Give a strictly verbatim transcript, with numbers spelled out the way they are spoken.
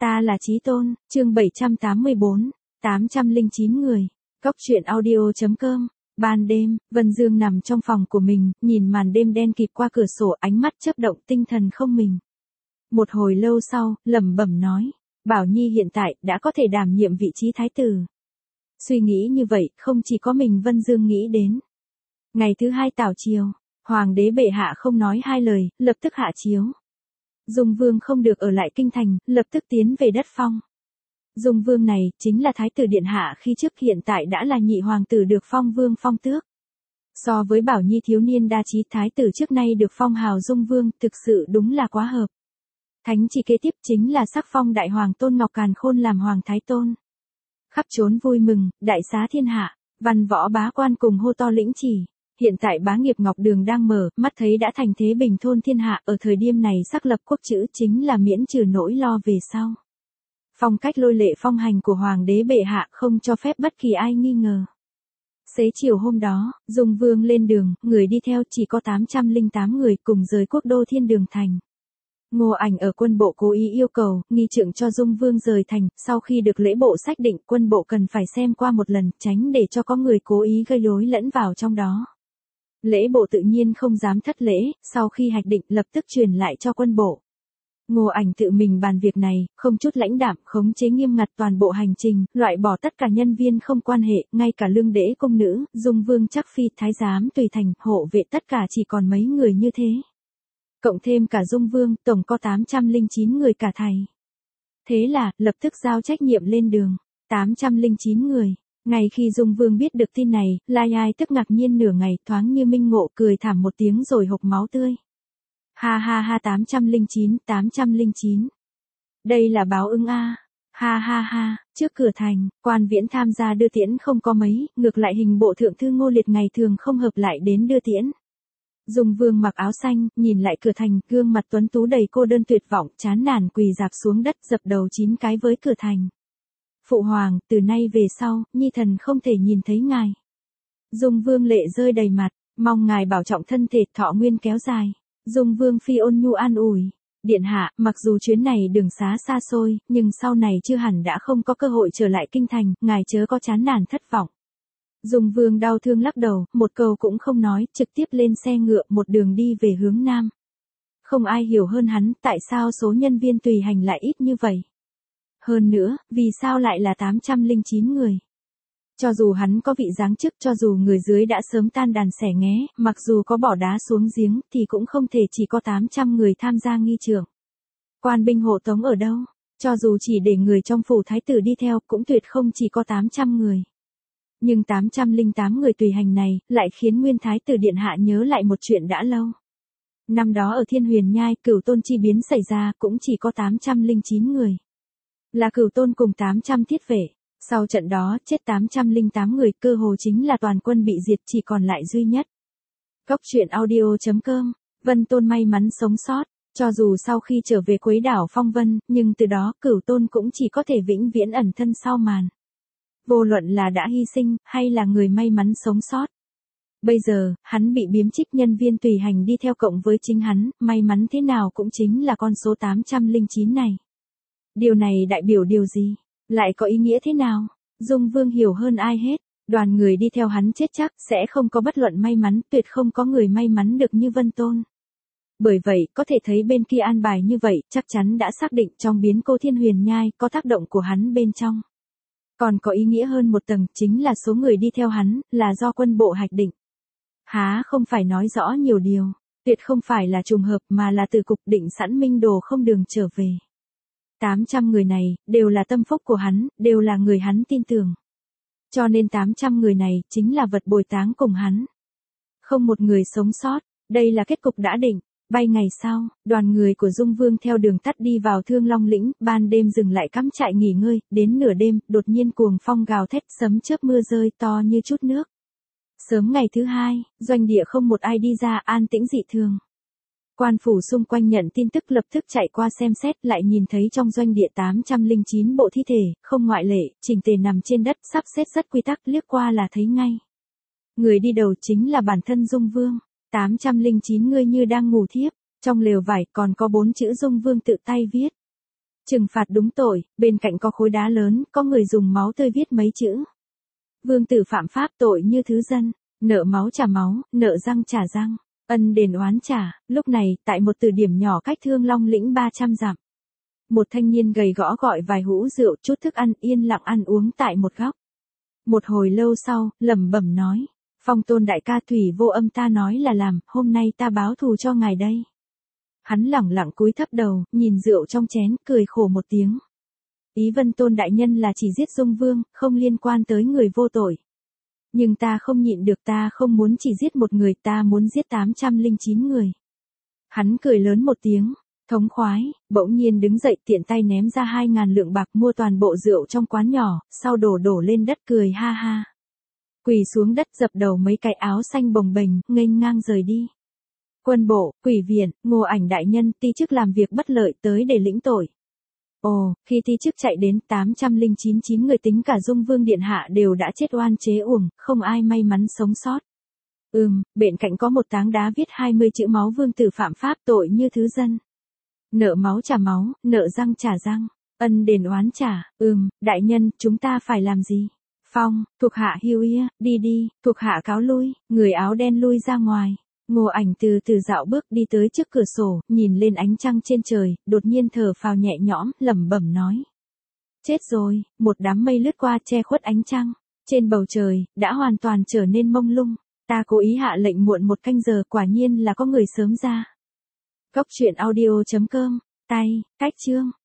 Ta là Chí Tôn, chương bảy trăm tám mươi bốn, tám trăm lẻ chín người. Cốc truyện audio chấm com. Ban đêm, Vân Dương nằm trong phòng của mình, nhìn màn đêm đen kịt qua cửa sổ, ánh mắt chớp động, tinh thần không mình. Một hồi lâu sau, lẩm bẩm nói, Bảo Nhi hiện tại đã có thể đảm nhiệm vị trí thái tử. Suy nghĩ như vậy, không chỉ có mình Vân Dương nghĩ đến. Ngày thứ hai tảo chiều, Hoàng đế bệ hạ không nói hai lời, lập tức hạ chiếu. Dung Vương không được ở lại kinh thành, lập tức tiến về đất phong. Dung Vương này, chính là thái tử điện hạ khi trước, hiện tại đã là nhị hoàng tử được phong vương phong tước. So với Bảo Nhi thiếu niên đa trí thái tử trước nay được phong hào Dung Vương, thực sự đúng là quá hợp. Thánh chỉ kế tiếp chính là sắc phong đại hoàng Tôn Ngọc Càn Khôn làm hoàng thái tôn. Khắp trốn vui mừng, đại xá thiên hạ, văn võ bá quan cùng hô to lĩnh chỉ. Hiện tại bá nghiệp Ngọc Đường đang mở, mắt thấy đã thành thế bình thôn thiên hạ, ở thời điểm này xác lập quốc chữ chính là miễn trừ nỗi lo về sau. Phong cách lôi lệ phong hành của Hoàng đế bệ hạ không cho phép bất kỳ ai nghi ngờ. Xế chiều hôm đó, Dung Vương lên đường, người đi theo chỉ có tám trăm lẻ tám người cùng rời quốc đô Thiên Đường Thành. Ngô Ảnh ở quân bộ cố ý yêu cầu, nghi trượng cho Dung Vương rời thành, sau khi được lễ bộ xác định quân bộ cần phải xem qua một lần, tránh để cho có người cố ý gây rối lẫn vào trong đó. Lễ bộ tự nhiên không dám thất lễ, sau khi hạch định lập tức truyền lại cho quân bộ. Ngô Ảnh tự mình bàn việc này, không chút lãnh đạm, khống chế nghiêm ngặt toàn bộ hành trình, loại bỏ tất cả nhân viên không quan hệ, ngay cả lương đễ công nữ, Dung Vương chắc phi, thái giám tùy thành, hộ vệ tất cả chỉ còn mấy người như thế. Cộng thêm cả Dung Vương, tổng có tám trăm lẻ chín người cả thầy. Thế là, lập tức giao trách nhiệm lên đường, tám trăm lẻ chín người. Ngay khi Dung Vương biết được tin này, lai ai tức ngạc nhiên nửa ngày, thoáng như minh ngộ, cười thảm một tiếng rồi hộc máu tươi. Ha ha ha, tám trăm lẻ chín, tám trăm lẻ chín. Đây là báo ứng a. Ha ha ha, trước cửa thành, quan viễn tham gia đưa tiễn không có mấy, ngược lại hình bộ thượng thư Ngô Liệt ngày thường không hợp lại đến đưa tiễn. Dung Vương mặc áo xanh, nhìn lại cửa thành, gương mặt tuấn tú đầy cô đơn tuyệt vọng, chán nản quỳ rạp xuống đất, dập đầu chín cái với cửa thành. Phụ hoàng, từ nay về sau, nhi thần không thể nhìn thấy ngài. Dung Vương lệ rơi đầy mặt, mong ngài bảo trọng thân thể, thọ nguyên kéo dài. Dung Vương phi ôn nhu an ủi, điện hạ, mặc dù chuyến này đường xá xa xôi, nhưng sau này chưa hẳn đã không có cơ hội trở lại kinh thành, ngài chớ có chán nản thất vọng. Dung Vương đau thương lắc đầu, một câu cũng không nói, trực tiếp lên xe ngựa, một đường đi về hướng nam. Không ai hiểu hơn hắn, tại sao số nhân viên tùy hành lại ít như vậy. Hơn nữa, vì sao lại là tám trăm lẻ chín người? Cho dù hắn có vị giáng chức, cho dù người dưới đã sớm tan đàn xẻ nghé, mặc dù có bỏ đá xuống giếng, thì cũng không thể chỉ có tám trăm người tham gia nghi trượng. Quan binh hộ tống ở đâu? Cho dù chỉ để người trong phủ thái tử đi theo, cũng tuyệt không chỉ có tám trăm người. Nhưng tám trăm lẻ tám người tùy hành này, lại khiến nguyên thái tử điện hạ nhớ lại một chuyện đã lâu. Năm đó ở Thiên Huyền Nhai, Cửu Tôn chi biến xảy ra, cũng chỉ có tám trăm lẻ chín người. Là Cửu Tôn cùng tám trăm thiết vệ. Sau trận đó, chết tám trăm lẻ tám người, cơ hồ chính là toàn quân bị diệt, chỉ còn lại duy nhất. Cốc truyện audio chấm com. Vân Tôn may mắn sống sót, cho dù sau khi trở về Quế đảo Phong Vân, nhưng từ đó, Cửu Tôn cũng chỉ có thể vĩnh viễn ẩn thân sau màn. Vô luận là đã hy sinh, hay là người may mắn sống sót. Bây giờ, hắn bị biếm trích nhân viên tùy hành đi theo cộng với chính hắn, may mắn thế nào cũng chính là con số tám trăm lẻ chín này. Điều này đại biểu điều gì? Lại có ý nghĩa thế nào? Dung Vương hiểu hơn ai hết, đoàn người đi theo hắn chết chắc, sẽ không có bất luận may mắn, tuyệt không có người may mắn được như Vân Tôn. Bởi vậy, có thể thấy bên kia an bài như vậy, chắc chắn đã xác định trong biến cố Thiên Huyền Nhai, có tác động của hắn bên trong. Còn có ý nghĩa hơn một tầng, chính là số người đi theo hắn, là do quân bộ hạch định. Há không phải nói rõ nhiều điều, tuyệt không phải là trùng hợp mà là từ cục định sẵn minh đồ không đường trở về. tám trăm người này, đều là tâm phúc của hắn, đều là người hắn tin tưởng. Cho nên tám trăm người này, chính là vật bồi táng cùng hắn. Không một người sống sót, đây là kết cục đã định. Bay ngày sau, đoàn người của Dung Vương theo đường tắt đi vào Thương Long Lĩnh, ban đêm dừng lại cắm trại nghỉ ngơi, đến nửa đêm, đột nhiên cuồng phong gào thét, sấm chớp mưa rơi to như chút nước. Sớm ngày thứ hai, doanh địa không một ai đi ra, an tĩnh dị thường. Quan phủ xung quanh nhận tin tức lập tức chạy qua xem xét, lại nhìn thấy trong doanh địa tám trăm lẻ chín bộ thi thể, không ngoại lệ, chỉnh tề nằm trên đất, sắp xếp rất quy tắc, liếc qua là thấy ngay. Người đi đầu chính là bản thân Dung Vương. tám trăm lẻ chín người như đang ngủ thiếp, trong lều vải còn có bốn chữ Dung Vương tự tay viết. Trừng phạt đúng tội, bên cạnh có khối đá lớn, có người dùng máu tươi viết mấy chữ. Vương tử phạm pháp tội như thứ dân, nợ máu trả máu, nợ răng trả răng, ân đền oán trả. Lúc này, tại một từ điểm nhỏ cách Thương Long lĩnh ba trăm dặm. Một thanh niên gầy gõ gọi vài hũ rượu chút thức ăn yên lặng ăn uống tại một góc. Một hồi lâu sau, lẩm bẩm nói. Phong Tôn đại ca thủy vô âm ta nói là làm, hôm nay ta báo thù cho ngài đây. Hắn lẳng lặng cúi thấp đầu, nhìn rượu trong chén, cười khổ một tiếng. Ý Vân Tôn đại nhân là chỉ giết Dung Vương, không liên quan tới người vô tội. Nhưng ta không nhịn được, ta không muốn chỉ giết một người, ta muốn giết tám trăm lẻ chín người. Hắn cười lớn một tiếng, thống khoái, bỗng nhiên đứng dậy tiện tay ném ra hai ngàn lượng bạc mua toàn bộ rượu trong quán nhỏ, sau đổ đổ lên đất cười ha ha. Quỳ xuống đất dập đầu mấy cái áo xanh bồng bềnh, nghênh ngang rời đi. Quân bộ, quỷ viện, Ngô Ảnh đại nhân ti chức làm việc bất lợi tới để lĩnh tội. Ồ, khi ti chức chạy đến tám trăm lẻ chín chín người tính cả Dung Vương điện hạ đều đã chết oan chế uổng, không ai may mắn sống sót. Ừm, bên cạnh có một tảng đá viết hai mươi chữ máu vương tử phạm pháp tội như thứ dân. Nợ máu trả máu, nợ răng trả răng, ân đền oán trả. Ừm, đại nhân, chúng ta phải làm gì? Phong, thuộc hạ hiu ia, đi đi, thuộc hạ cáo lui, người áo đen lui ra ngoài. Ngô Ảnh từ từ dạo bước đi tới trước cửa sổ, nhìn lên ánh trăng trên trời, đột nhiên thở phào nhẹ nhõm, lẩm bẩm nói. Chết rồi, một đám mây lướt qua che khuất ánh trăng. Trên bầu trời, đã hoàn toàn trở nên mông lung. Ta cố ý hạ lệnh muộn một canh giờ, quả nhiên là có người sớm ra. Cốc truyện audio chấm com, tay, cách chương.